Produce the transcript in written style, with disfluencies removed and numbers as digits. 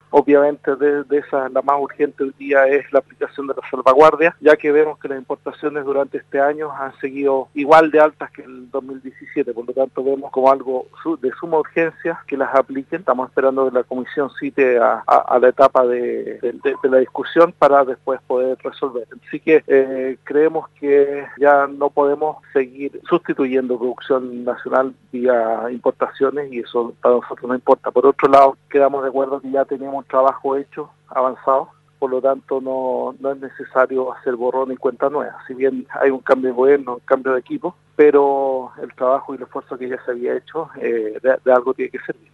Obviamente de esa la más urgente hoy día es la aplicación de la salvaguardia, ya que vemos que las importaciones durante este año han seguido igual de altas que el 2017, por lo tanto vemos como algo de suma urgencia que las apliquen. Estamos esperando que la comisión cite a la etapa de la discusión para después poder resolver. Así que creemos que ya no podemos seguir sustituyendo producción nacional vía importaciones y eso para nosotros no importa. Por otro lado, quedamos de acuerdo que ya tenemos un trabajo hecho, avanzado, por lo tanto no es necesario hacer borrón y cuenta nueva. Si bien hay un cambio de gobierno, un cambio de equipo, pero el trabajo y el esfuerzo que ya se había hecho de algo tiene que servir.